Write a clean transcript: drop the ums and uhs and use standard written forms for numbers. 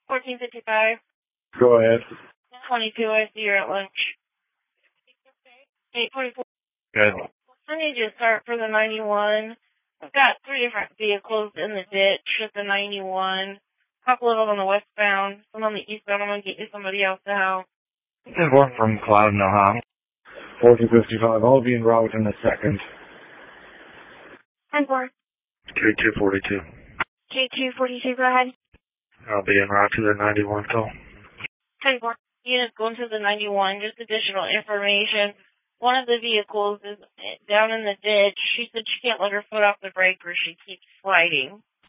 1455. Go ahead. 22, I see you're at lunch. 844. Good. I need you to start for the 91. I've got 3 different vehicles in the ditch at the 91. A couple of them on the westbound, some on the eastbound. I'm going to get you somebody else to help. There's one from Cloud, Ohio. 1455. I'll be en route in a second. 10-4. K242. K242, go ahead. I'll be en route to the 91 call. 10-4. Units going to the 91, just additional information. One of the vehicles is down in the ditch. She said she can't let her foot off the brake or she keeps sliding.